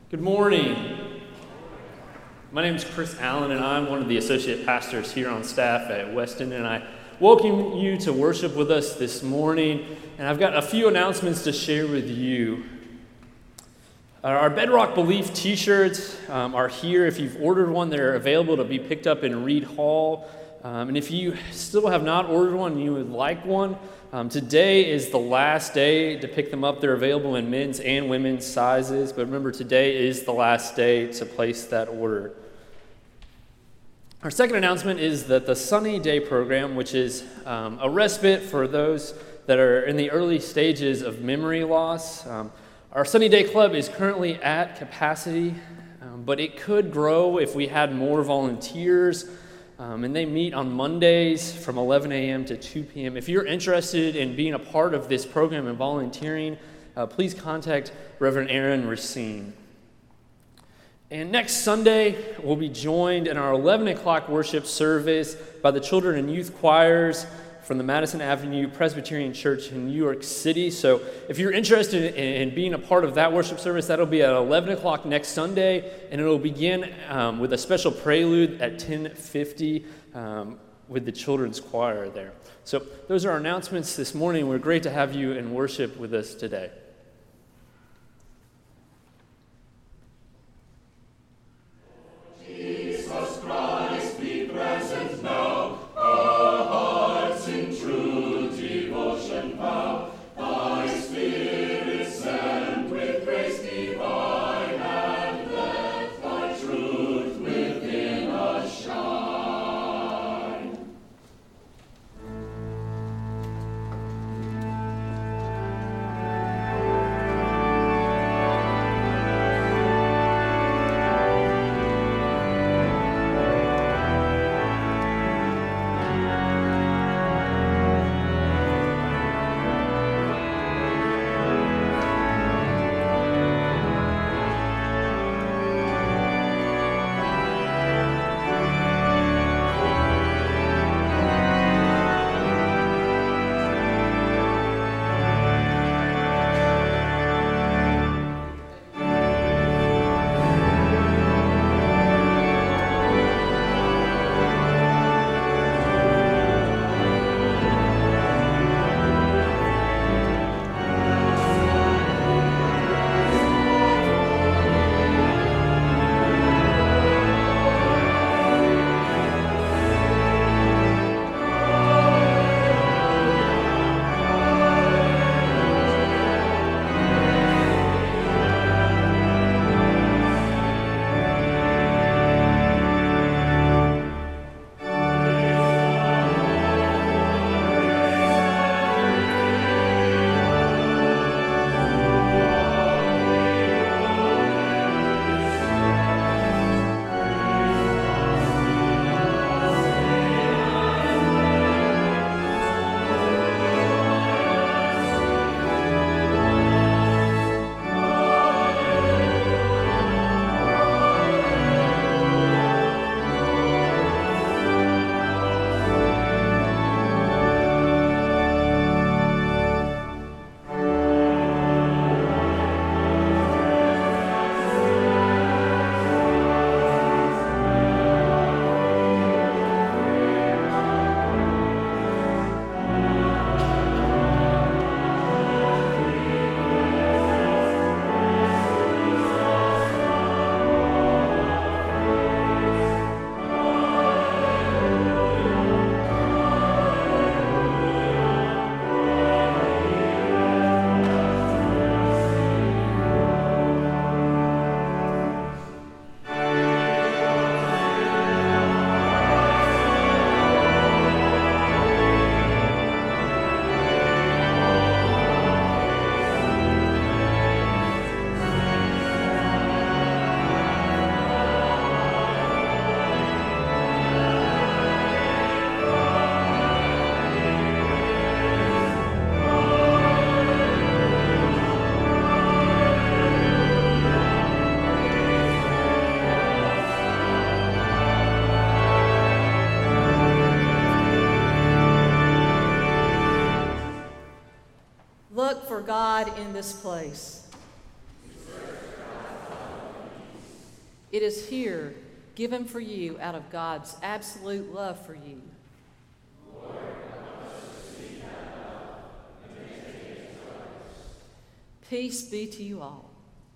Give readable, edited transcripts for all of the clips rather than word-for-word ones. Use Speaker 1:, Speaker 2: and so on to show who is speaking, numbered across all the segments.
Speaker 1: Good morning. My name is Chris Allen, and I'm one of the associate pastors here on staff at Weston, and I welcome you to worship with us this morning. And I've got a few announcements to share with you. Our Bedrock Belief t-shirts are here. If you've ordered one, they're available to be picked up in Reed Hall. And if you still have not ordered one and you would like one, today is the last day to pick them up. They're available in men's and women's sizes, but remember, today is the last day to place that order. Our second announcement is that the Sunny Day program, which is a respite for those that are in the early stages of memory loss. Our Sunny Day Club is currently at capacity, but it could grow if we had more volunteers. And they meet on Mondays from 11 a.m. to 2 p.m. If you're interested in being a part of this program and volunteering, please contact Reverend Aaron Racine. And next Sunday, we'll be joined in our 11 o'clock worship service by the children and youth choirs from the Madison Avenue Presbyterian Church in New York City. So if you're interested in being a part of that worship service, that'll be at 11 o'clock next Sunday, and it'll begin with a special prelude at 10:50 with the children's choir there. So those are our announcements this morning. We're great to have you in worship with us today.
Speaker 2: Look for God in this place. It is here, given for you out of God's absolute love for you. Peace be to you all.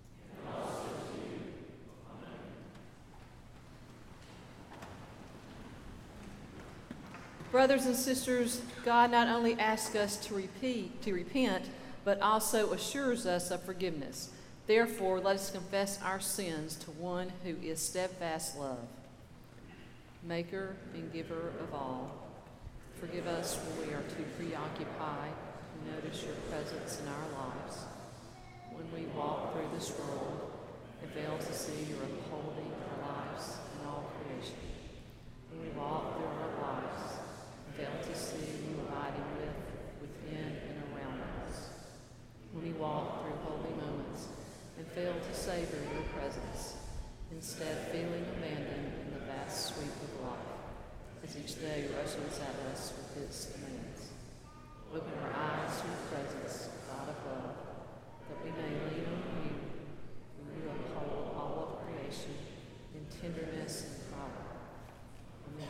Speaker 2: Brothers and sisters, God not only asks us to repent, but also assures us of forgiveness. Therefore, let us confess our sins to one who is steadfast love, maker and giver of all. Forgive us when we are too preoccupied to notice your presence in our lives, when we walk through this world and fail to see your upholding our lives and all creation, when we walk through our lives and fail to see you abiding within and around us, when we walk through holy moments and fail to savor your presence, instead feeling abandoned in the vast sweep of life, as each day rushes at us with its demands. Open our eyes to your presence, God of love, that we may lean on you when you uphold all of creation in tenderness and power. Amen.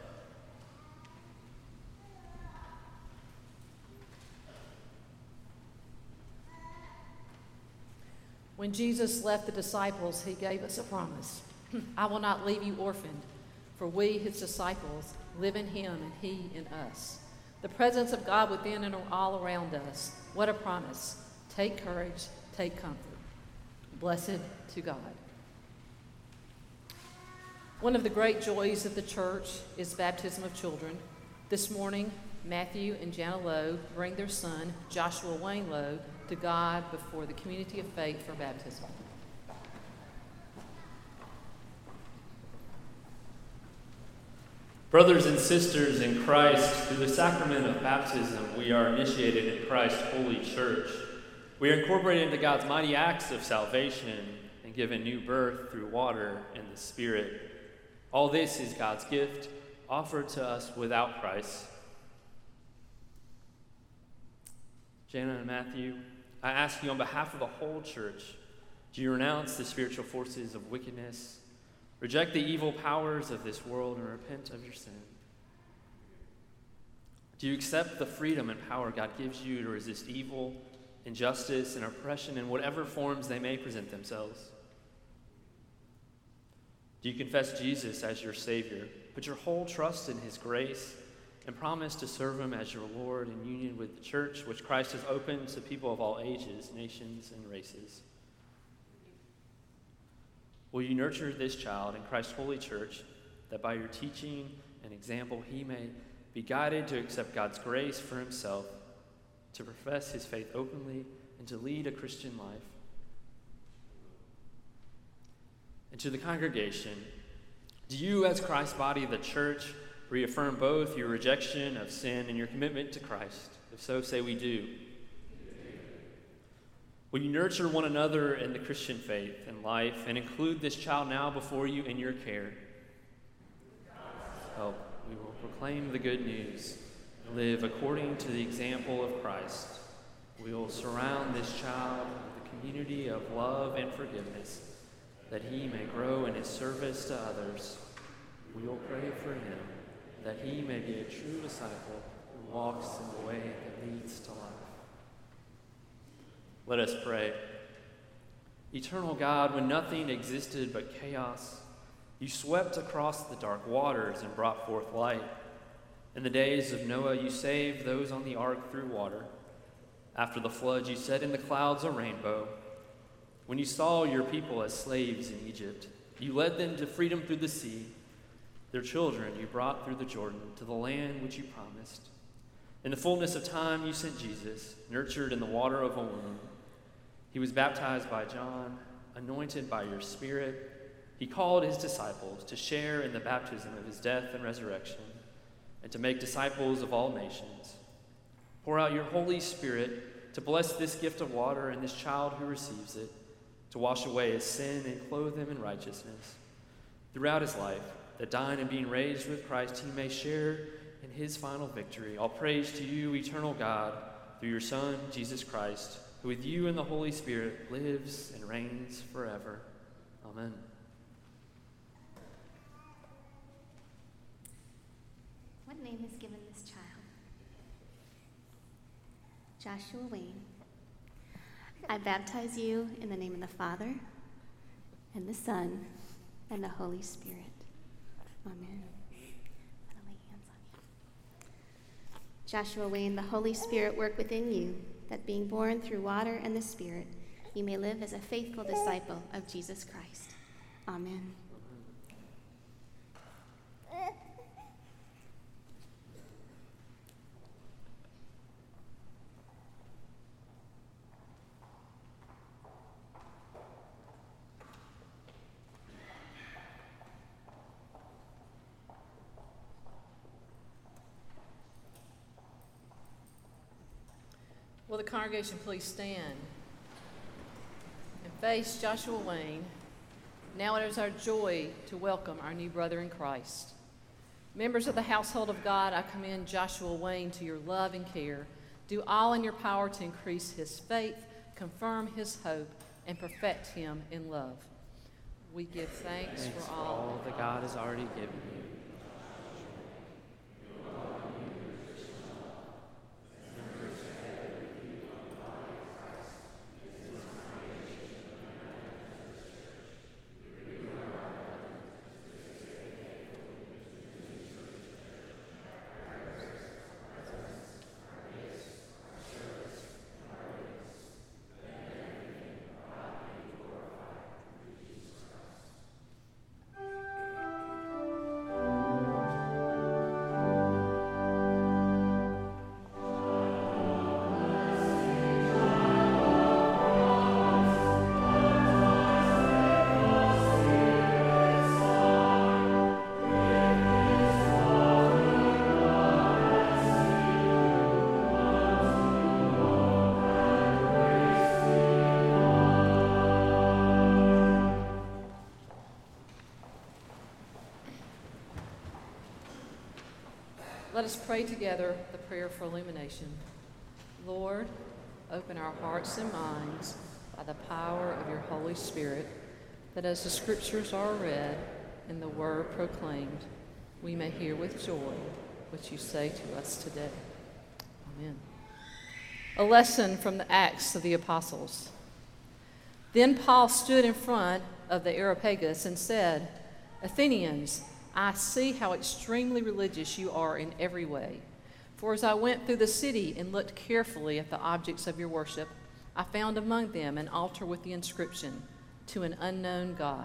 Speaker 2: When Jesus left the disciples, he gave us a promise. I will not leave you orphaned, for we, his disciples, live in him and he in us. The presence of God within and all around us. What a promise. Take courage, take comfort. Blessed to God. One of the great joys of the church is baptism of children. This morning, Matthew and Jana Lowe bring their son, Joshua Wayne Lowe, to God before the community of faith for baptism.
Speaker 1: Brothers and sisters in Christ, through the sacrament of baptism, we are initiated in Christ's holy church. We are incorporated into God's mighty acts of salvation and given new birth through water and the Spirit. All this is God's gift, offered to us without price. Jana and Matthew, I ask you on behalf of the whole church, do you renounce the spiritual forces of wickedness, reject the evil powers of this world, and repent of your sin? Do you accept the freedom and power God gives you to resist evil, injustice, and oppression in whatever forms they may present themselves? Do you confess Jesus as your Savior, put your whole trust in his grace, and promise to serve him as your Lord in union with the church, which Christ has opened to people of all ages, nations, and races? Will you nurture this child in Christ's holy church, that by your teaching and example he may be guided to accept God's grace for himself, to profess his faith openly, and to lead a Christian life? And to the congregation, do you, as Christ's body, the church, reaffirm both your rejection of sin and your commitment to Christ? If so, say we do. Will you nurture one another in the Christian faith and life and include this child now before you in your care? Help, we will proclaim the good news and live according to the example of Christ. We will surround this child with a community of love and forgiveness, that he may grow in his service to others. We will pray for him, that he may be a true disciple who walks in the way that leads to life. Let us pray. Eternal God, when nothing existed but chaos, you swept across the dark waters and brought forth light. In the days of Noah, you saved those on the ark through water. After the flood, you set in the clouds a rainbow. When you saw your people as slaves in Egypt, you led them to freedom through the sea. Their children you brought through the Jordan to the land which you promised. In the fullness of time, you sent Jesus, nurtured in the water of a womb. He was baptized by John, anointed by your Spirit. He called his disciples to share in the baptism of his death and resurrection, and to make disciples of all nations. Pour out your Holy Spirit to bless this gift of water and this child who receives it, to wash away his sin and clothe him in righteousness. Throughout his life, that dying and being raised with Christ, he may share in his final victory. All praise to you, eternal God, through your Son, Jesus Christ, who with you and the Holy Spirit lives and reigns forever. Amen.
Speaker 3: What name is given this child? Joshua Wayne. I baptize you in the name of the Father, and the Son, and the Holy Spirit. Amen. I'll lay hands on you. Joshua Wayne, the Holy Spirit work within you, that being born through water and the Spirit, you may live as a faithful disciple of Jesus Christ. Amen.
Speaker 2: Will the congregation please stand and face Joshua Wayne? Now it is our joy to welcome our new brother in Christ. Members of the household of God, I commend Joshua Wayne to your love and care. Do all in your power to increase his faith, confirm his hope, and perfect him in love. We give thanks for all
Speaker 1: that God has already given you.
Speaker 2: Let us pray together the prayer for illumination. Lord, open our hearts and minds by the power of your Holy Spirit, that as the Scriptures are read and the Word proclaimed, we may hear with joy what you say to us today. Amen. A lesson from the Acts of the Apostles. Then Paul stood in front of the Areopagus and said, Athenians, I see how extremely religious you are in every way. For as I went through the city and looked carefully at the objects of your worship, I found among them an altar with the inscription, To an unknown God.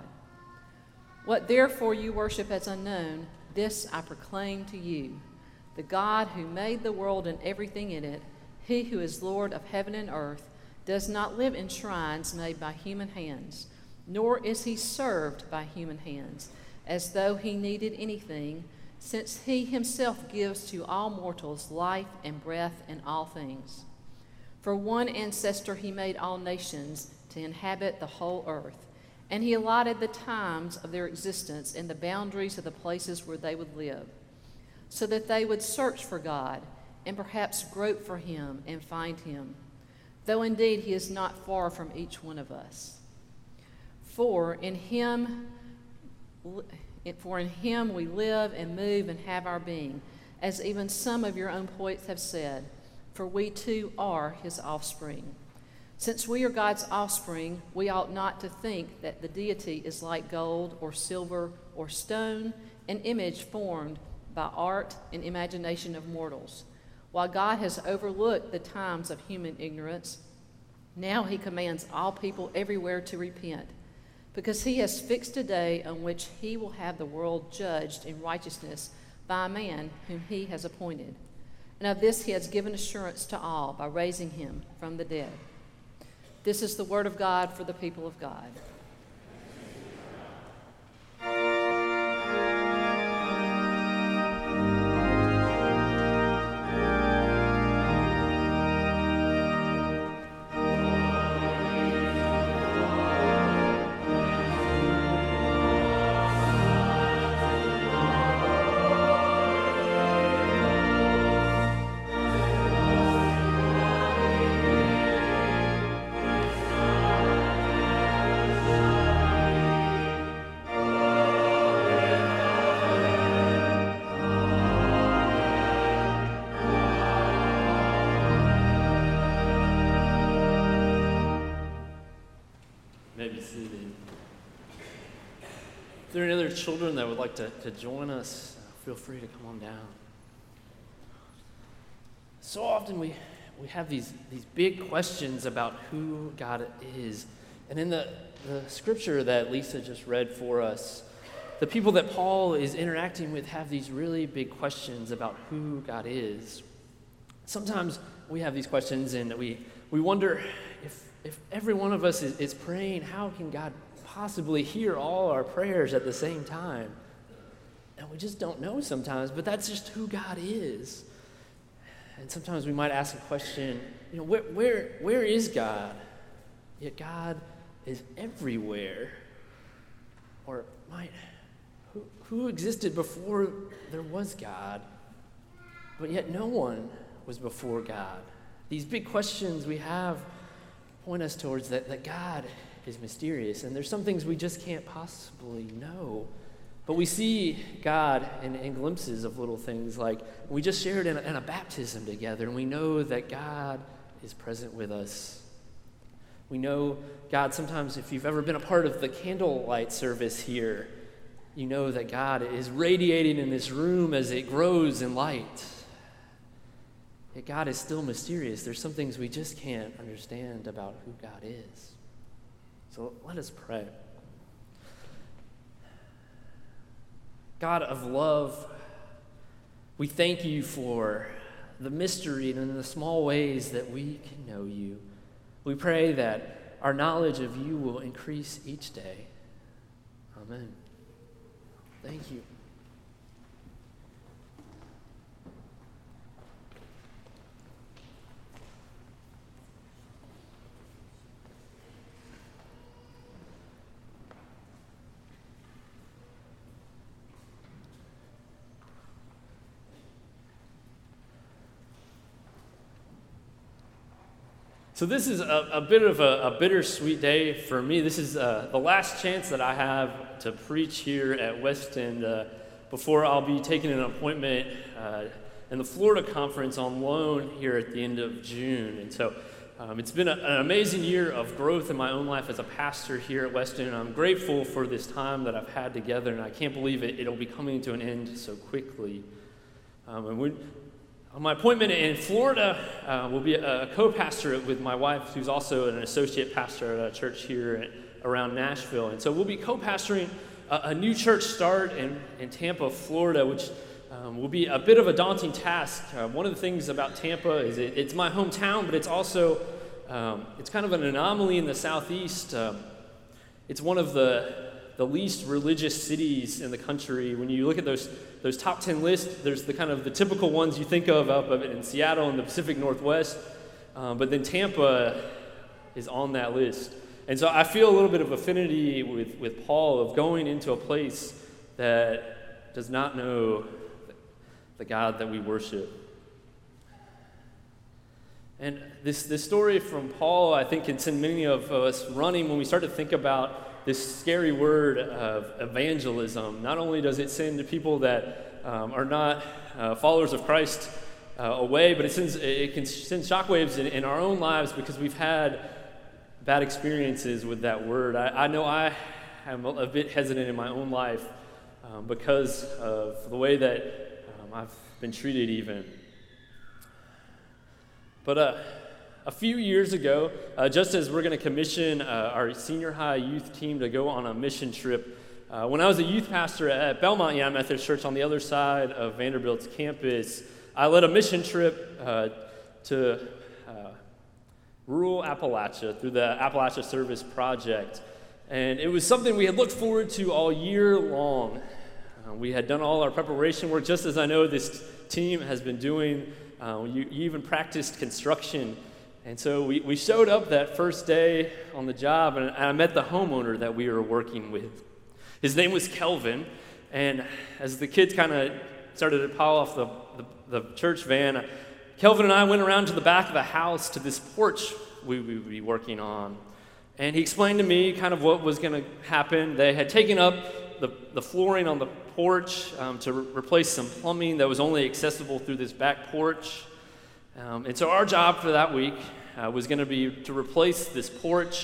Speaker 2: What therefore you worship as unknown, this I proclaim to you. The God who made the world and everything in it, he who is Lord of heaven and earth, does not live in shrines made by human hands, nor is he served by human hands, as though he needed anything, since he himself gives to all mortals life and breath and all things. For one ancestor he made all nations to inhabit the whole earth, and he allotted the times of their existence and the boundaries of the places where they would live, so that they would search for God and perhaps grope for him and find him, though indeed he is not far from each one of us. For in him we live and move and have our being, as even some of your own poets have said, for we too are his offspring. Since we are God's offspring, we ought not to think that the deity is like gold or silver or stone, an image formed by art and imagination of mortals. While God has overlooked the times of human ignorance, now he commands all people everywhere to repent, because he has fixed a day on which he will have the world judged in righteousness by a man whom he has appointed. And of this he has given assurance to all by raising him from the dead. This is the word of God for the people of God.
Speaker 1: may be seated. If there are any other children that would like to join us, feel free to come on down. So often we have these big questions about who God is. And in the scripture that Lisa just read for us, the people that Paul is interacting with have these really big questions about who God is. Sometimes we have these questions and we wonder if every one of us is praying, how can God possibly hear all our prayers at the same time? And we just don't know sometimes, but that's just who God is. And sometimes we might ask a question, where is God? Yet God is everywhere. Or who existed before there was God? But yet no one was before God. These big questions we have point us towards that God is mysterious, and there's some things we just can't possibly know. But we see God in glimpses of little things, like we just shared in a baptism together, and we know that God is present with us. We know God sometimes, if you've ever been a part of the candlelight service here, you know that God is radiating in this room as it grows in light. Yet God is still mysterious. There's some things we just can't understand about who God is. So let us pray. God of love, we thank you for the mystery and in the small ways that we can know you. We pray that our knowledge of you will increase each day. Amen. Thank you. So this is a bit of a bittersweet day for me. This is the last chance that I have to preach here at West End before I'll be taking an appointment in the Florida Conference on loan here at the end of June. And so it's been an amazing year of growth in my own life as a pastor here at West End. And I'm grateful for this time that I've had together, and I can't believe it'll be coming to an end so quickly. On my appointment in Florida, will be a co-pastor with my wife, who's also an associate pastor at a church here around Nashville. And so we'll be co-pastoring a new church start in Tampa, Florida, which will be a bit of a daunting task. One of the things about Tampa is it's my hometown, but it's also, it's kind of an anomaly in the Southeast. It's one of the least religious cities in the country. When you look at those top 10 lists, there's the kind of the typical ones you think of up in Seattle and the Pacific Northwest, but then Tampa is on that list. And so I feel a little bit of affinity with Paul of going into a place that does not know the God that we worship. And this story from Paul, I think, can send many of us running when we start to think about this scary word of evangelism. Not only does it send people that are not followers of Christ away, but it can send shockwaves in our own lives because we've had bad experiences with that word. I know I am a bit hesitant in my own life because of the way that I've been treated even. But a few years ago, just as we're going to commission our senior high youth team to go on a mission trip, when I was a youth pastor at Belmont United Methodist Church on the other side of Vanderbilt's campus, I led a mission trip to rural Appalachia through the Appalachia Service Project. And it was something we had looked forward to all year long. We had done all our preparation work, just as I know this team has been doing. You even practiced construction. And so we showed up that first day on the job, and I met the homeowner that we were working with. His name was Kelvin, and as the kids kind of started to pile off the church van, Kelvin and I went around to the back of the house to this porch we would be working on. And he explained to me kind of what was going to happen. They had taken up the flooring on the porch to replace some plumbing that was only accessible through this back porch. And so our job for that week was going to be to replace this porch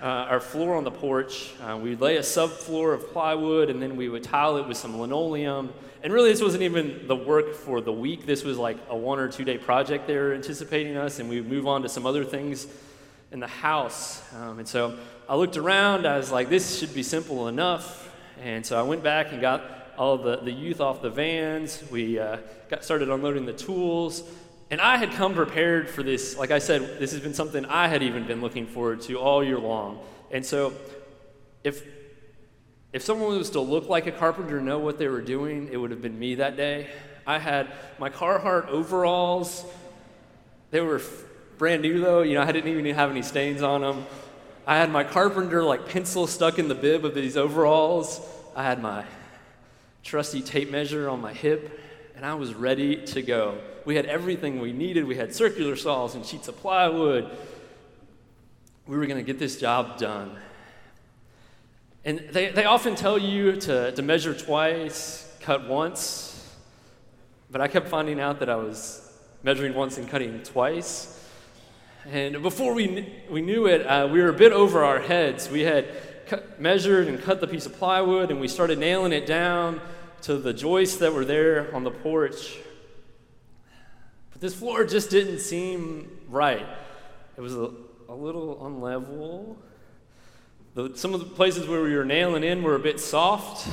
Speaker 1: our floor on the porch. We'd lay a subfloor of plywood, and then we would tile it with some linoleum. And really, this wasn't even the work for the week. This was like a 1 or 2 day project they were anticipating us, and we would move on to some other things in the house. And so I looked around. I was like, this should be simple enough. And so I went back and got all of the youth off the vans. We got started unloading the tools. And I had come prepared for this. Like I said, this has been something I had even been looking forward to all year long. And so if someone was to look like a carpenter and know what they were doing, it would have been me that day. I had my Carhartt overalls. They were brand new though. I didn't even have any stains on them. I had my carpenter pencil stuck in the bib of these overalls. I had my trusty tape measure on my hip, and I was ready to go. We had everything we needed. We had circular saws and sheets of plywood. We were going to get this job done. And they often tell you to measure twice, cut once, but I kept finding out that I was measuring once and cutting twice. And before we knew it, we were a bit over our heads. We had measured and cut the piece of plywood, and we started nailing it down to the joists that were there on the porch. But this floor just didn't seem right. It was a little unlevel. Some of the places where we were nailing in were a bit soft.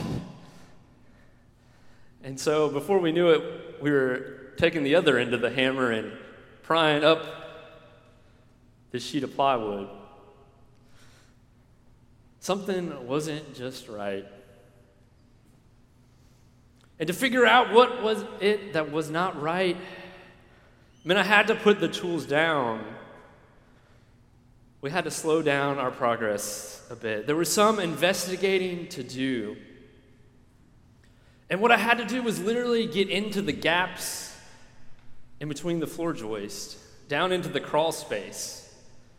Speaker 1: And so before we knew it, we were taking the other end of the hammer and prying up this sheet of plywood. Something wasn't just right. And to figure out what was it that was not right, I had to put the tools down. We had to slow down our progress a bit. There was some investigating to do. And what I had to do was literally get into the gaps in between the floor joist, down into the crawl space.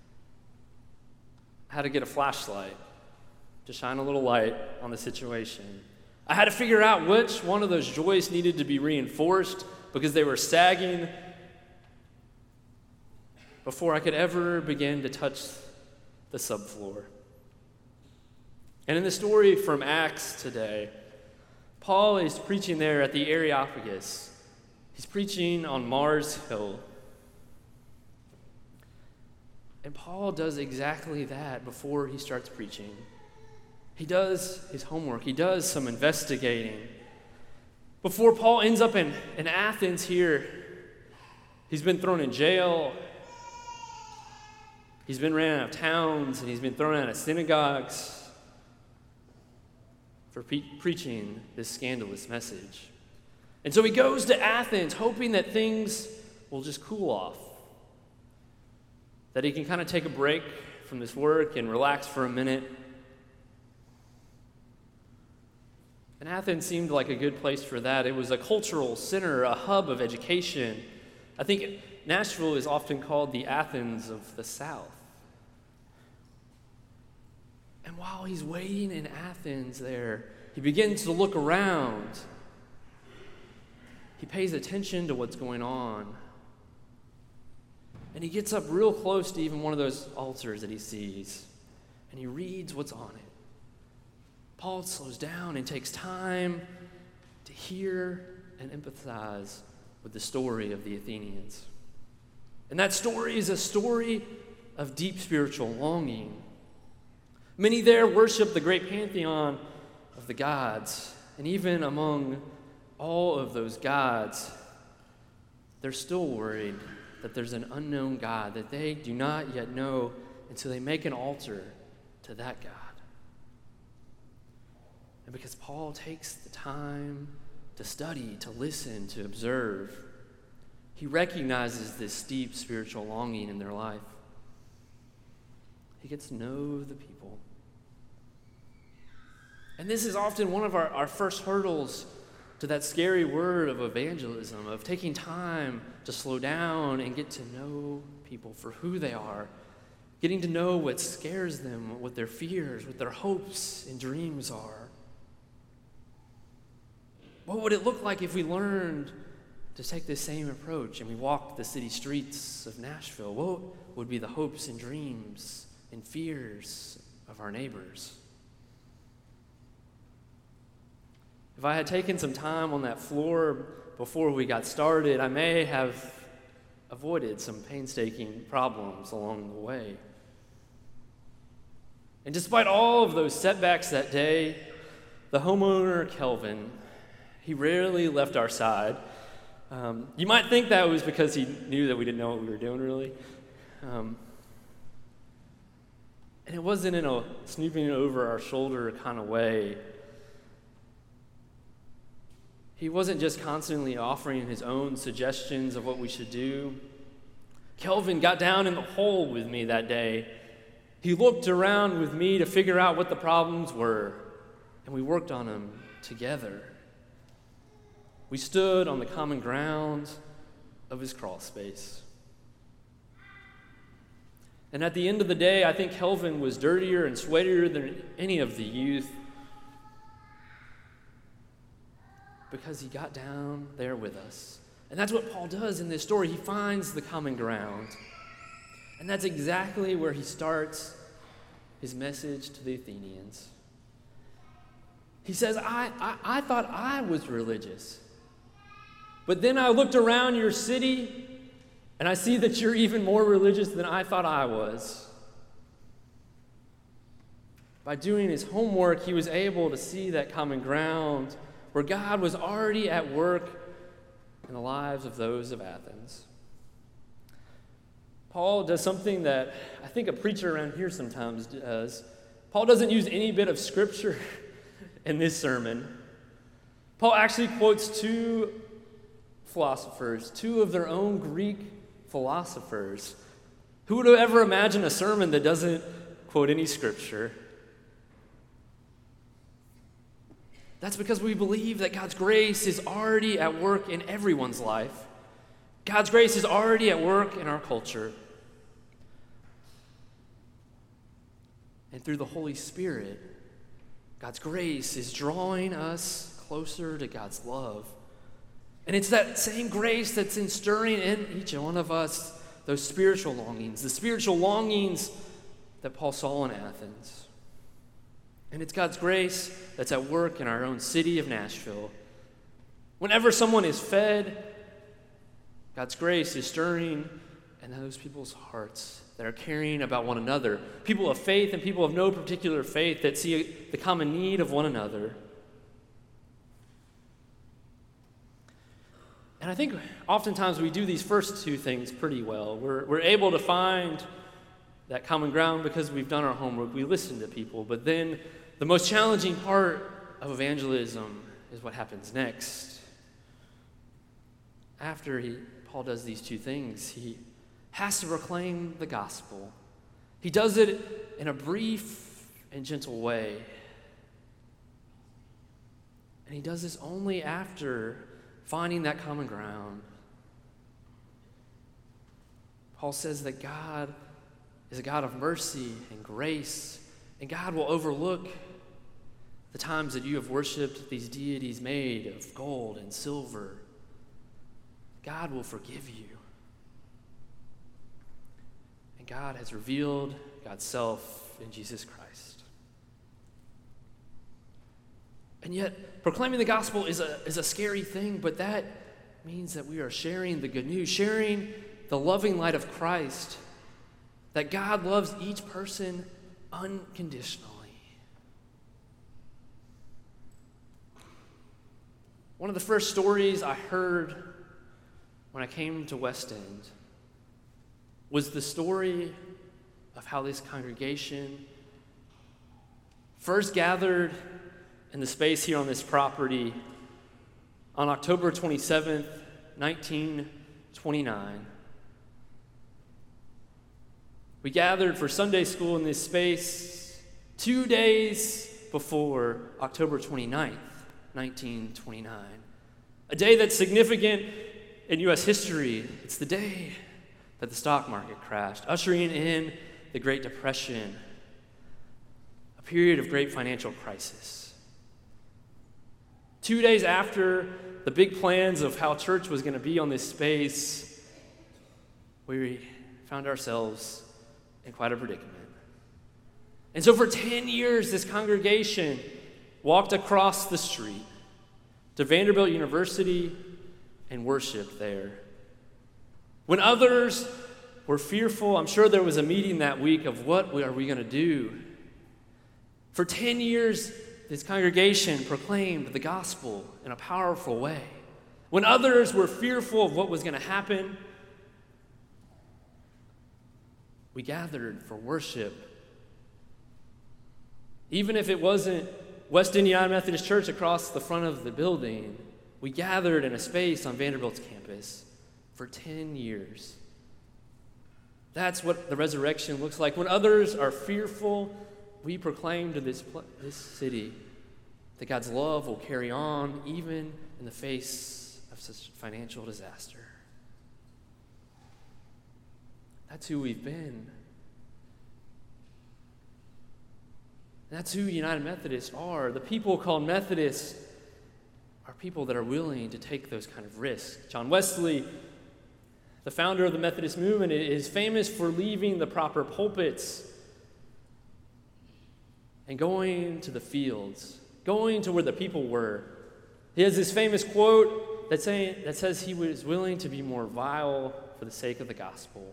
Speaker 1: I had to get a flashlight to shine a little light on the situation. I had to figure out which one of those joists needed to be reinforced because they were sagging before I could ever begin to touch the subfloor. And in the story from Acts today, Paul is preaching there at the Areopagus. He's preaching on Mars Hill. And Paul does exactly that before he starts preaching. He does his homework. He does some investigating. Before Paul ends up in Athens here, he's been thrown in jail. He's been ran out of towns, and he's been thrown out of synagogues for preaching this scandalous message. And so he goes to Athens hoping that things will just cool off, that he can kind of take a break from this work and relax for a minute. And Athens seemed like a good place for that. It was a cultural center, a hub of education. I think Nashville is often called the Athens of the South. And while he's waiting in Athens there, he begins to look around. He pays attention to what's going on. And he gets up real close to even one of those altars that he sees, and he reads what's on it. Paul slows down and takes time to hear and empathize with the story of the Athenians. And that story is a story of deep spiritual longing. Many there worship the great pantheon of the gods, and even among all of those gods, they're still worried that there's an unknown God that they do not yet know, and so they make an altar to that God. And because Paul takes the time to study, to listen, to observe, he recognizes this deep spiritual longing in their life. He gets to know the people. And this is often one of our first hurdles to that scary word of evangelism, of taking time to slow down and get to know people for who they are, getting to know what scares them, what their fears, what their hopes and dreams are. What would it look like if we learned to take this same approach and we walked the city streets of Nashville? What would be the hopes and dreams and fears of our neighbors. If I had taken some time on that floor before we got started, I may have avoided some painstaking problems along the way. And despite all of those setbacks that day, the homeowner, Kelvin, he rarely left our side. You might think that was because he knew that we didn't know what we were doing, really. And it wasn't in a snooping over our shoulder kind of way. He wasn't just constantly offering his own suggestions of what we should do. Kelvin got down in the hole with me that day. He looked around with me to figure out what the problems were, and we worked on them together. We stood on the common ground of his crawl space. And at the end of the day, I think Kelvin was dirtier and sweatier than any of the youth, because he got down there with us. And that's what Paul does in this story. He finds the common ground. And that's exactly where he starts his message to the Athenians. He says, I thought I was religious. But then I looked around your city, and I see that you're even more religious than I thought I was. By doing his homework, he was able to see that common ground where God was already at work in the lives of those of Athens. Paul does something that I think a preacher around here sometimes does. Paul doesn't use any bit of scripture in this sermon. Paul actually quotes two philosophers, two of their own Greek philosophers. Who would have ever imagined a sermon that doesn't quote any scripture? That's because we believe that God's grace is already at work in everyone's life. God's grace is already at work in our culture. And through the Holy Spirit, God's grace is drawing us closer to God's love. And it's that same grace that's stirring in each one of us those spiritual longings, the spiritual longings that Paul saw in Athens. And it's God's grace that's at work in our own city of Nashville. Whenever someone is fed, God's grace is stirring in those people's hearts that are caring about one another. People of faith and people of no particular faith that see the common need of one another. And I think oftentimes we do these first two things pretty well. We're able to find that common ground because we've done our homework. We listen to people. But then the most challenging part of evangelism is what happens next. After Paul does these two things, he has to proclaim the gospel. He does it in a brief and gentle way. And he does this only after finding that common ground. Paul says that God is a God of mercy and grace, and God will overlook the times that you have worshiped these deities made of gold and silver. God will forgive you. And God has revealed God's self in Jesus Christ. And yet, proclaiming the gospel is a scary thing, but that means that we are sharing the good news, sharing the loving light of Christ, that God loves each person unconditionally. One of the first stories I heard when I came to West End was the story of how this congregation first gathered in the space here on this property on October 27th, 1929. We gathered for Sunday school in this space 2 days before October 29th, 1929. A day that's significant in U.S. history. It's the day that the stock market crashed, ushering in the Great Depression, a period of great financial crisis. 2 days after the big plans of how church was going to be on this space, we found ourselves in quite a predicament. And so for 10 years, this congregation walked across the street to Vanderbilt University and worshiped there. When others were fearful, I'm sure there was a meeting that week of what are we going to do? For 10 years, this congregation proclaimed the gospel in a powerful way. When others were fearful of what was going to happen, we gathered for worship. Even if it wasn't Weston United Methodist Church across the front of the building, we gathered in a space on Vanderbilt's campus for 10 years. That's what the resurrection looks like. When others are fearful, we proclaim to this city that God's love will carry on even in the face of such financial disaster. That's who we've been. That's who United Methodists are. The people called Methodists are people that are willing to take those kind of risks. John Wesley, the founder of the Methodist movement, is famous for leaving the proper pulpits and going to the fields, going to where the people were. He has this famous quote that says he was willing to be more vile for the sake of the gospel.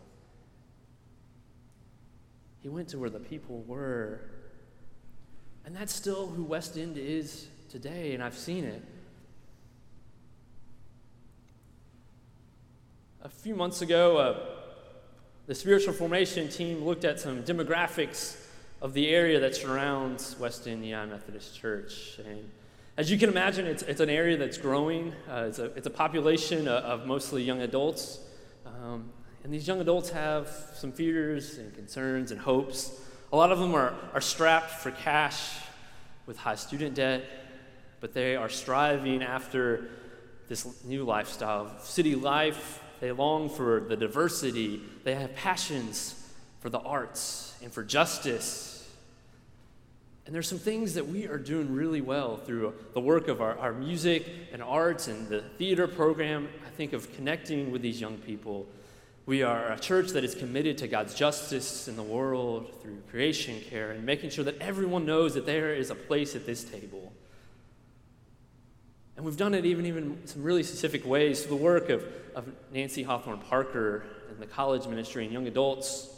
Speaker 1: He went to where the people were. And that's still who West End is today, and I've seen it. A few months ago, the spiritual formation team looked at some demographics of the area that surrounds West End United Methodist Church. And as you can imagine, it's an area that's growing. It's a population of mostly young adults. And these young adults have some fears and concerns and hopes. A lot of them are strapped for cash with high student debt, but they are striving after this new lifestyle of city life. They long for the diversity. They have passions for the arts and for justice. And there's some things that we are doing really well through the work of our music and arts and the theater program. I think of connecting with these young people. We are a church that is committed to God's justice in the world through creation care and making sure that everyone knows that there is a place at this table. And we've done it even in some really specific ways through the work of Nancy Hawthorne Parker and the college ministry and young adults.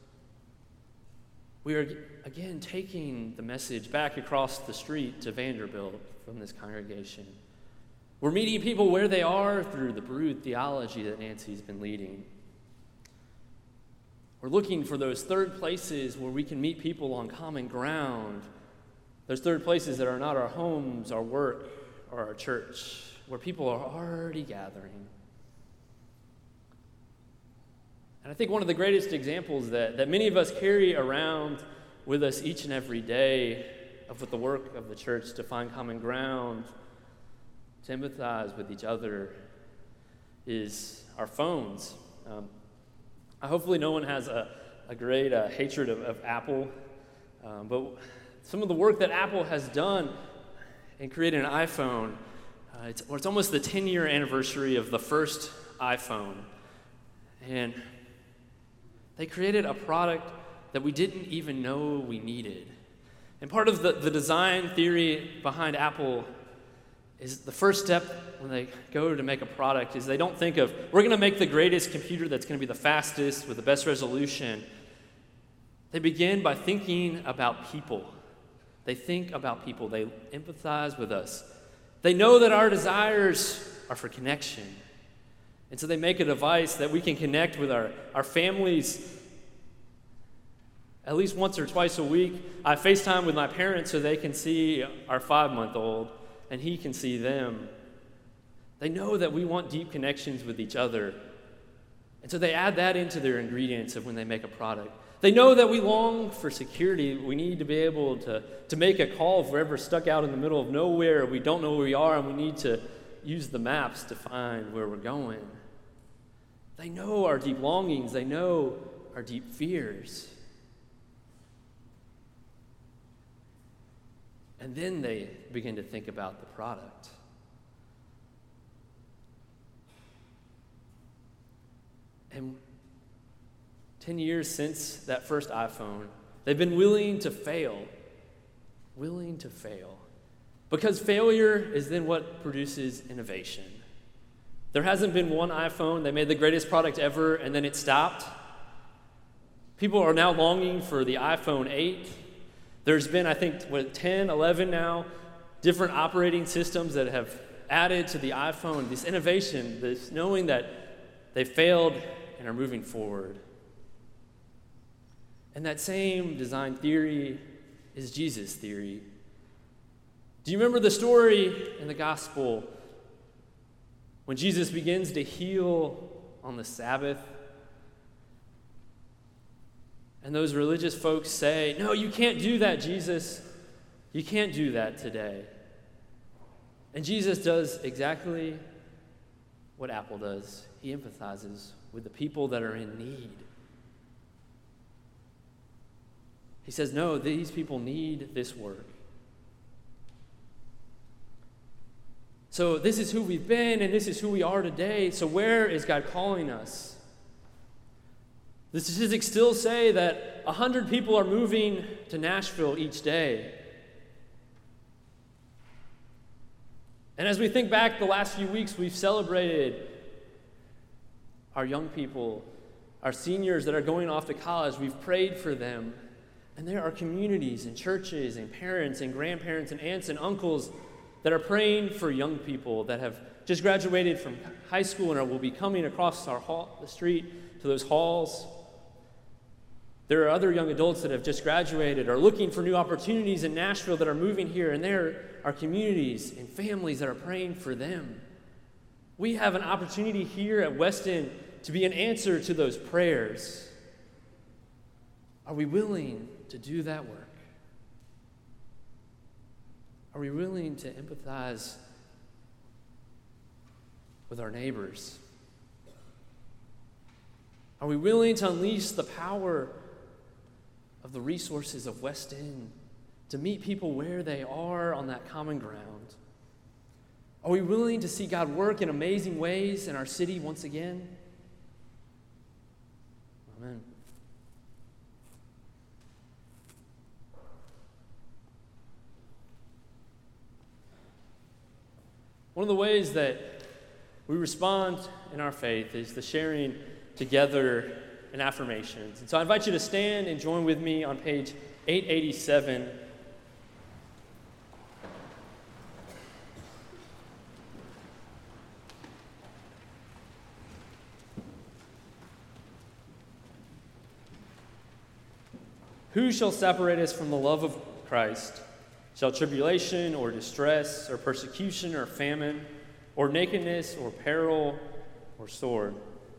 Speaker 1: We are, again, taking the message back across the street to Vanderbilt from this congregation. We're meeting people where they are through the brewed theology that Nancy's been leading. We're looking for those third places where we can meet people on common ground. Those third places that are not our homes, our work, or our church, where people are already gathering. And I think one of the greatest examples that many of us carry around with us each and every day of what the work of the church to find common ground, to empathize with each other, is our phones. Hopefully no one has a great hatred of Apple, but some of the work that Apple has done in creating an iPhone, it's almost the 10-year anniversary of the first iPhone. And they created a product that we didn't even know we needed. And part of the design theory behind Apple is the first step when they go to make a product is they don't think of, we're going to make the greatest computer that's going to be the fastest with the best resolution. They begin by thinking about people. They think about people. They empathize with us. They know that our desires are for connection. And so they make a device that we can connect with our families at least once or twice a week. I FaceTime with my parents so they can see our 5-month-old and he can see them. They know that we want deep connections with each other. And so they add that into their ingredients of when they make a product. They know that we long for security. We need to be able to make a call if we're ever stuck out in the middle of nowhere, we don't know where we are, and we need to use the maps to find where we're going. They know our deep longings. They know our deep fears. And then they begin to think about the product. And 10 years since that first iPhone, They've been willing to fail. Willing to fail. Because failure is then what produces innovation. There hasn't been one iPhone. They made the greatest product ever, and then it stopped. People are now longing for the iPhone 8. There's been, I think, 10, 11 now, different operating systems that have added to the iPhone. This innovation, this knowing that they failed and are moving forward. And that same design theory is Jesus' theory. Do you remember the story in the gospel when Jesus begins to heal on the Sabbath? And those religious folks say, "No, you can't do that, Jesus. You can't do that today." And Jesus does exactly what Apple does. He empathizes with the people that are in need. He says, no, these people need this work. So this is who we've been, and this is who we are today. So where is God calling us? The statistics still say that 100 people are moving to Nashville each day. And as we think back the last few weeks, we've celebrated our young people, our seniors that are going off to college. We've prayed for them. And there are communities and churches and parents and grandparents and aunts and uncles that are praying for young people that have just graduated from high school and will be coming across the street to those halls. There are other young adults that have just graduated or looking for new opportunities in Nashville that are moving here, and there are communities and families that are praying for them. We have an opportunity here at Weston to be an answer to those prayers. Are we willing to do that work? Are we willing to empathize with our neighbors? Are we willing to unleash the power of the resources of West End to meet people where they are on that common ground? Are we willing to see God work in amazing ways in our city once again? Amen. One of the ways that we respond in our faith is the sharing together in affirmations. And so I invite you to stand and join with me on page 887. Who shall separate us from the love of Christ? Shall tribulation or distress or persecution or famine or nakedness or peril or sword?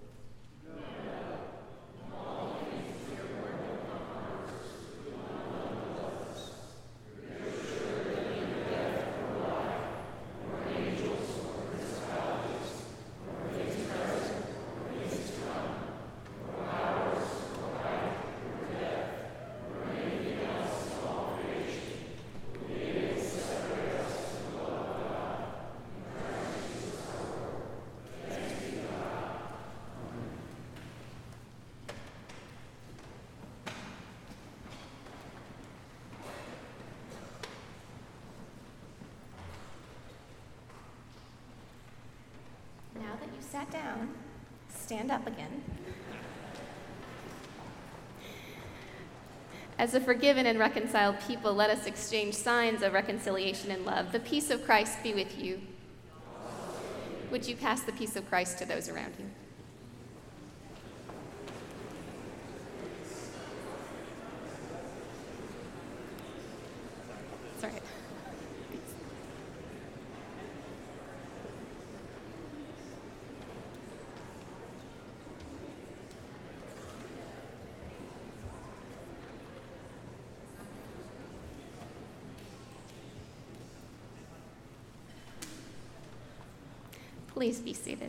Speaker 3: Now that you sat down, stand up again. As a forgiven and reconciled people, let us exchange signs of reconciliation and love. The peace of Christ be with you. Would you pass the peace of Christ to those around you? It's all right. Please be seated.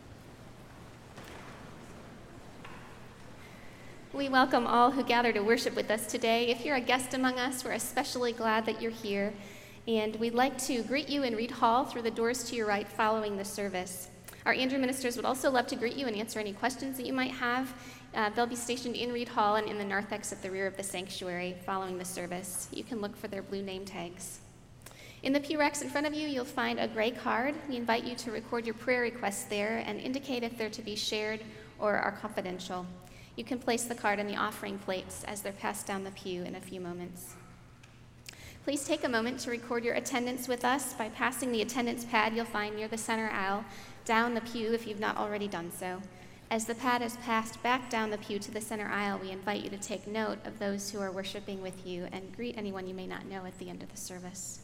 Speaker 3: We welcome all who gather to worship with us today. If you're a guest among us, we're especially glad that you're here. And we'd like to greet you in Reed Hall through the doors to your right following the service. Our Andrew ministers would also love to greet you and answer any questions that you might have. They'll be stationed in Reed Hall and in the narthex at the rear of the sanctuary following the service. You can look for their blue name tags. In the pew racks in front of you, you'll find a gray card. We invite you to record your prayer requests there and indicate if they're to be shared or are confidential. You can place the card in the offering plates as they're passed down the pew in a few moments. Please take a moment to record your attendance with us by passing the attendance pad you'll find near the center aisle down the pew if you've not already done so. As the pad is passed back down the pew to the center aisle, we invite you to take note of those who are worshiping with you and greet anyone you may not know at the end of the service.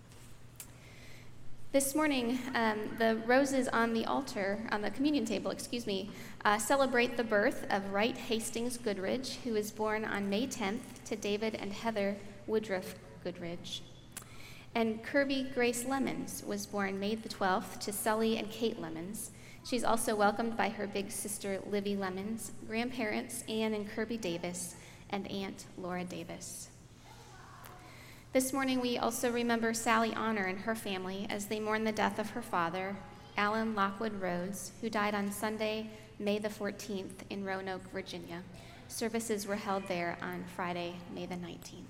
Speaker 3: This morning, the roses on the altar, on the communion table, celebrate the birth of Wright Hastings Goodridge, who was born on May 10th to David and Heather Woodruff Goodridge. And Kirby Grace Lemons was born May the 12th to Sully and Kate Lemons. She's also welcomed by her big sister, Livy Lemons, grandparents Ann and Kirby Davis, and Aunt Laura Davis. This morning, we also remember Sally Honor and her family as they mourn the death of her father, Alan Lockwood Rhodes, who died on Sunday, May the 14th in Roanoke, Virginia. Services were held there on Friday, May the 19th.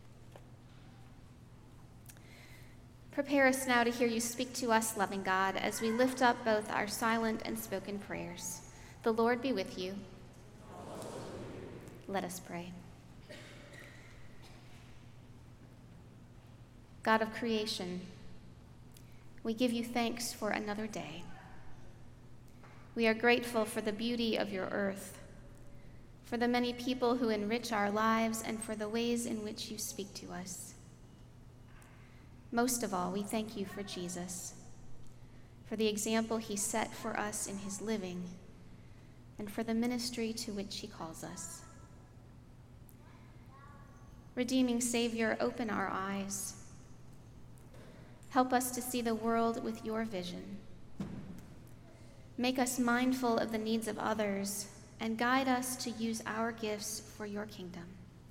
Speaker 3: Prepare us now to hear you speak to us, loving God, as we lift up both our silent and spoken prayers. The Lord be with you. Let us pray. God of creation, we give you thanks for another day. We are grateful for the beauty of your earth, for the many people who enrich our lives, and for the ways in which you speak to us. Most of all, we thank you for Jesus, for the example he set for us in his living, and for the ministry to which he calls us. Redeeming Savior, open our eyes. Help us to see the world with your vision. Make us mindful of the needs of others and guide us to use our gifts for your kingdom.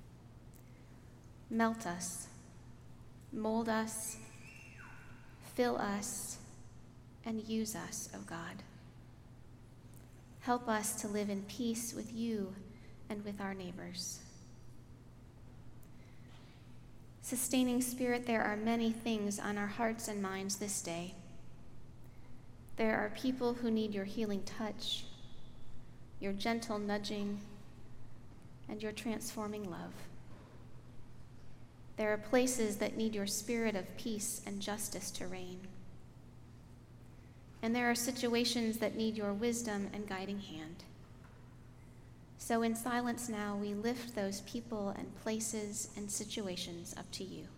Speaker 3: Melt us, mold us, fill us, and use us, O God. Help us to live in peace with you and with our neighbors. Sustaining Spirit, there are many things on our hearts and minds this day. There are people who need your healing touch, your gentle nudging, and your transforming love. There are places that need your spirit of peace and justice to reign. And there are situations that need your wisdom and guiding hand. So in silence now, we lift those people and places and situations up to you.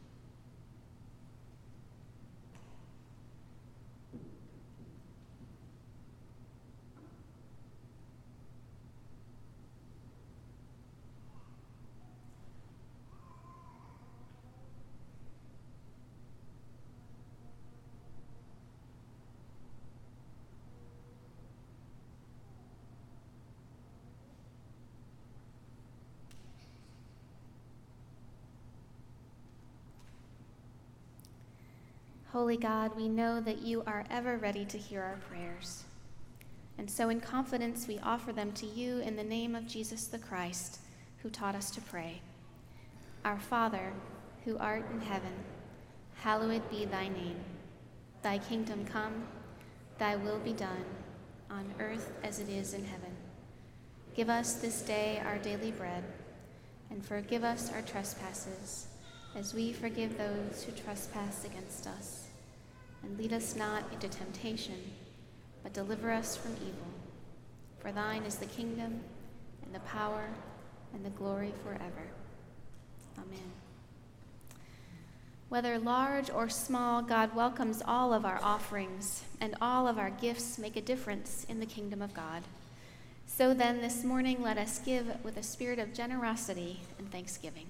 Speaker 3: Holy God, we know that you are ever ready to hear our prayers. And so in confidence, we offer them to you in the name of Jesus the Christ, who taught us to pray. Our Father, who art in heaven, hallowed be thy name. Thy kingdom come, thy will be done, on earth as it is in heaven. Give us this day our daily bread, and forgive us our trespasses, as we forgive those who trespass against us. And lead us not into temptation, but deliver us from evil. For thine is the kingdom, and the power, and the glory forever. Amen. Whether large or small, God welcomes all of our offerings, and all of our gifts make a difference in the kingdom of God. So then, this morning, let us give with a spirit of generosity and thanksgiving.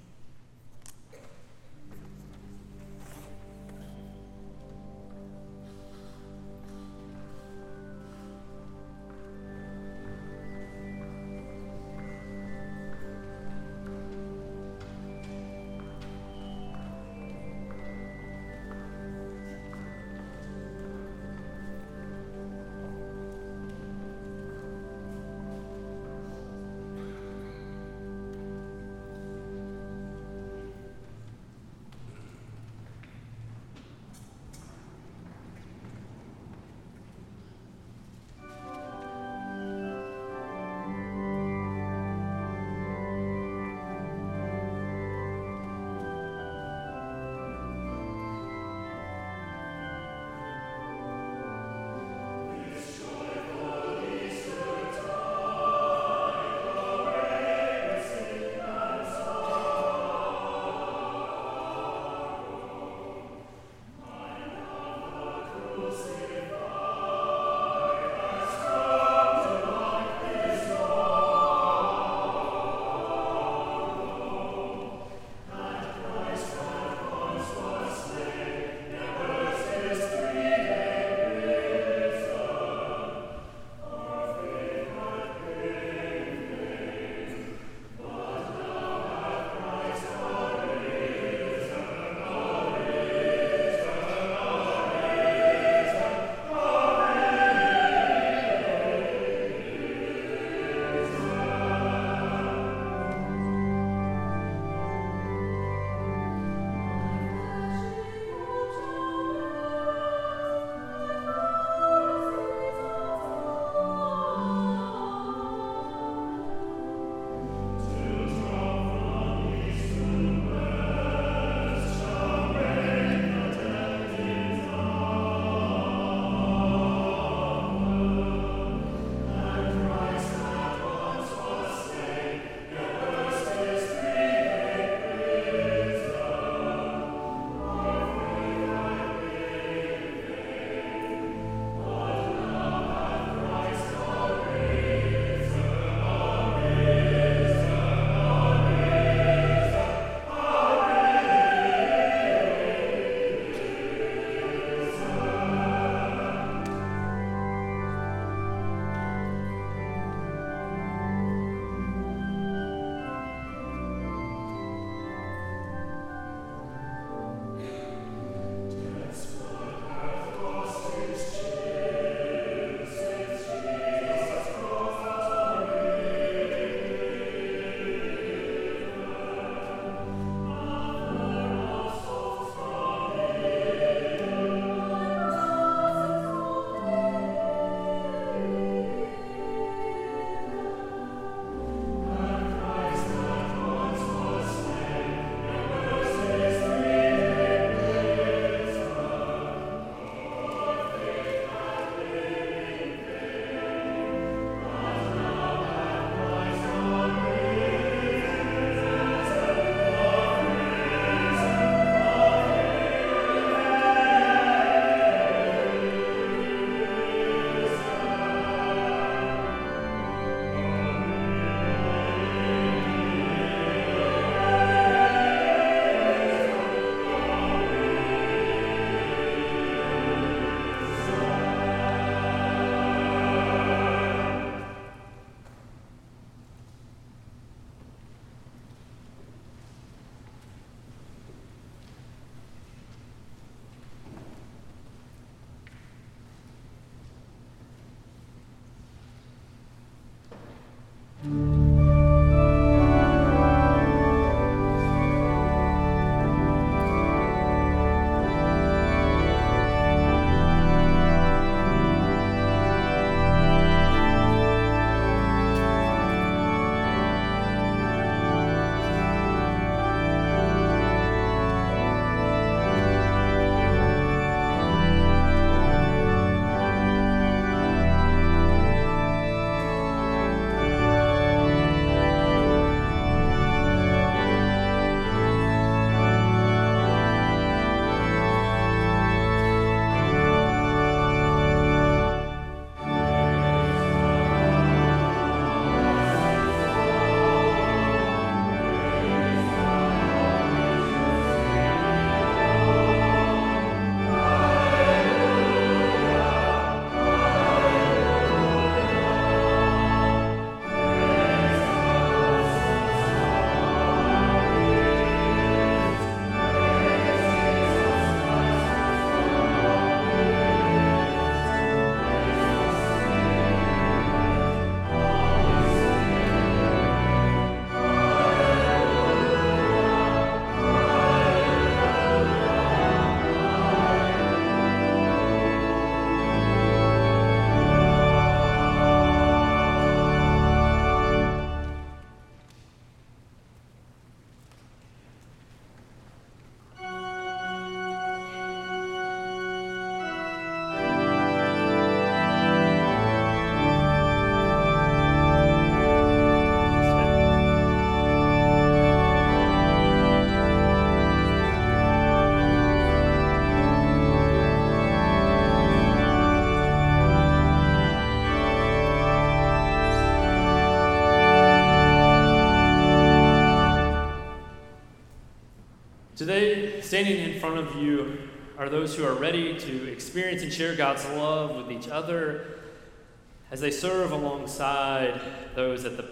Speaker 1: Today, standing in front of you are those who are ready to experience and share God's love with each other as they serve alongside those at the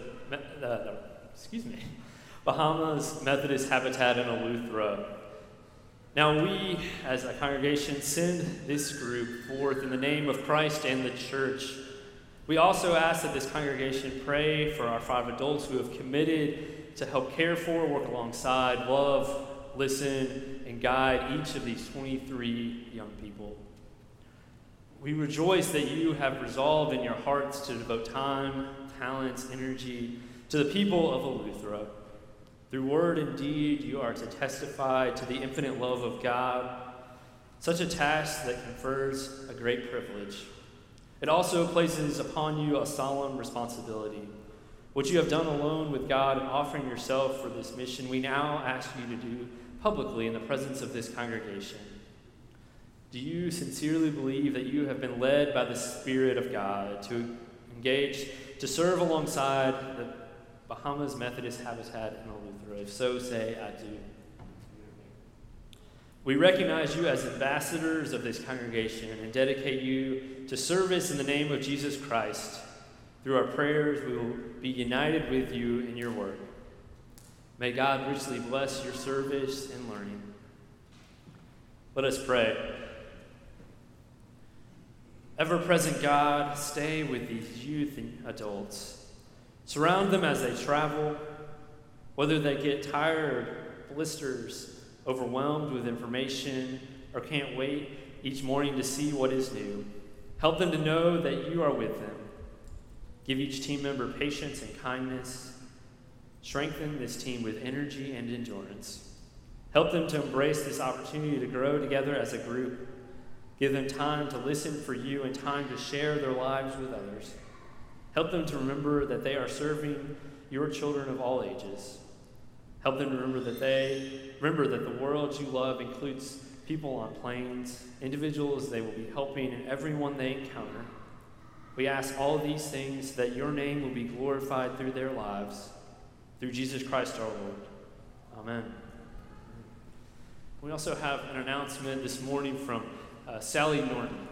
Speaker 1: Bahamas Methodist Habitat in Eleuthera. Now we, as a congregation, send this group forth in the name of Christ and the church. We also ask that this congregation pray for our 5 adults who have committed to help care for, work alongside, love, listen, and guide each of these 23 young people. We rejoice that you have resolved in your hearts to devote time, talents, energy to the people of Eleuthera. Through word and deed, you are to testify to the infinite love of God, such a task that confers a great privilege. It also places upon you a solemn responsibility. What you have done alone with God in offering yourself for this mission, we now ask you to do publicly in the presence of this congregation. Do you sincerely believe that you have been led by the Spirit of God to engage, to serve alongside the Bahamas Methodist Habitat in Eleuthera? If so, say, I do. We recognize you as ambassadors of this congregation and dedicate you to service in the name of Jesus Christ. Through our prayers, we will be united with you in your work. May God richly bless your service and learning. Let us pray. Ever-present God, stay with these youth and adults. Surround them as they travel, whether they get tired, blisters, overwhelmed with information, or can't wait each morning to see what is new. Help them to know that you are with them. Give each team member patience and kindness. Strengthen this team with energy and endurance. Help them to embrace this opportunity to grow together as a group. Give them time to listen for you and time to share their lives with others. Help them to remember that they are serving your children of all ages. Help them to remember that the world you love includes people on planes, individuals they will be helping, and everyone they encounter. We ask all of these things that your name will be glorified through their lives, through Jesus Christ our Lord. Amen. We also have an announcement this morning from Sally Norton.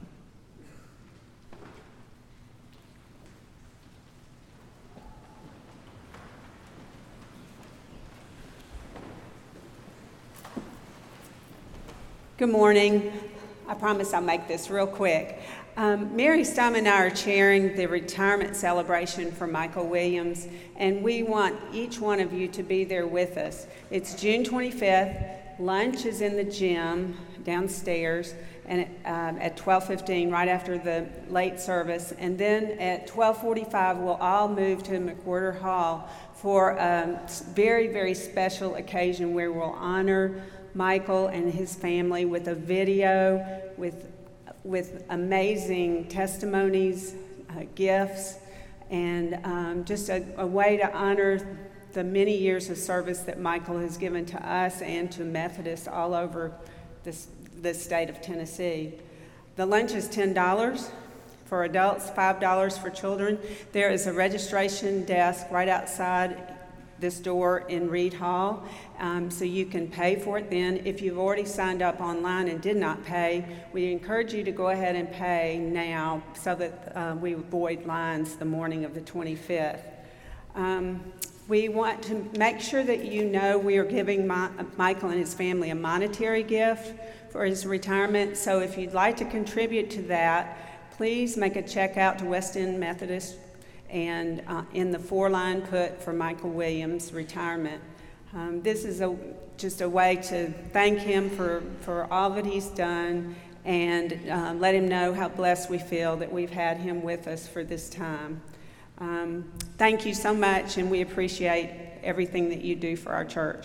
Speaker 4: Good morning. I promise I'll make this real quick. Mary Stum and I are chairing the retirement celebration for Michael Williams, and we want each one of you to be there with us. It's June 25th. Lunch is in the gym downstairs and at 12:15, right after the late service. And then at 12:45, we'll all move to McWhorter Hall for a very, very special occasion where we'll honor Michael and his family with a video with amazing testimonies, gifts, and just a way to honor the many years of service that Michael has given to us and to Methodists all over the state of Tennessee. The lunch is $10 for adults, $5 for children. There is a registration desk right outside this door in Reed Hall, so you can pay for it then. If you've already signed up online and did not pay, we encourage you to go ahead and pay now so that we avoid lines the morning of the 25th. We want to make sure that you know we are giving Michael and his family a monetary gift for his retirement, so if you'd like to contribute to that, please make a check out to West End Methodist and in the 4-line put for Michael Williams' retirement. This is just a way to thank him for all that he's done and let him know how blessed we feel that we've had him with us for this time. Thank you so much, and we appreciate everything that you do for our church.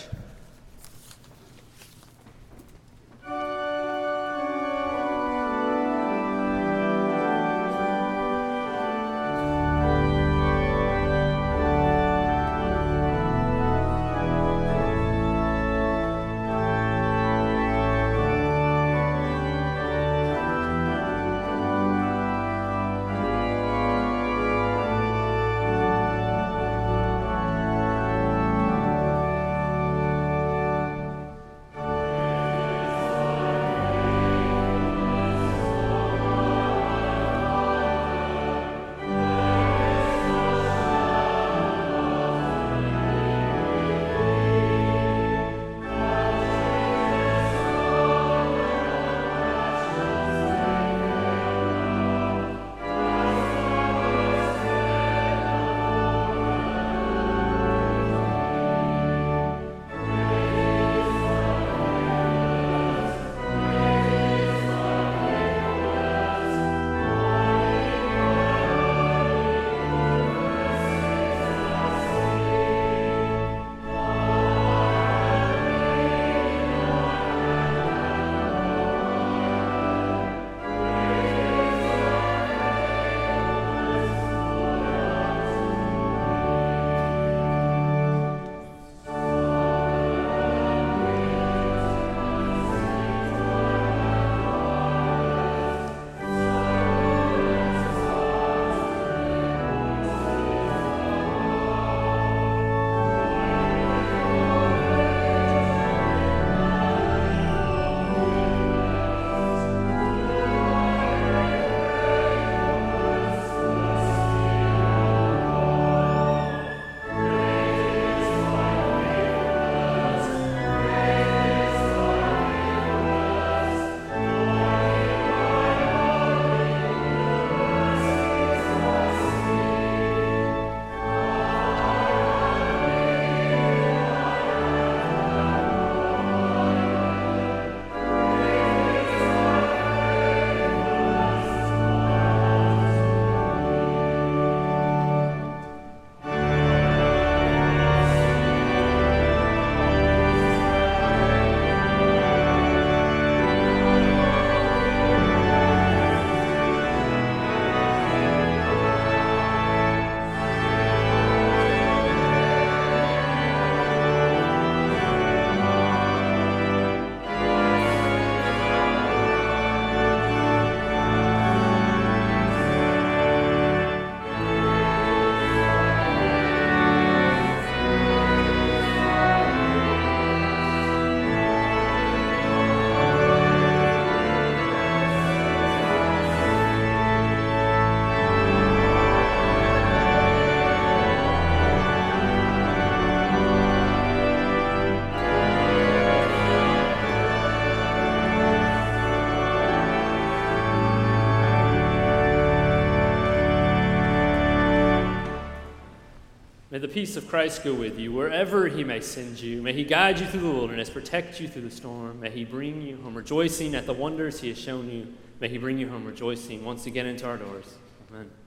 Speaker 1: May the peace of Christ go with you wherever he may send you. May he guide you through the wilderness, protect you through the storm. May he bring you home rejoicing at the wonders he has shown you. May he bring you home rejoicing once again into our doors. Amen.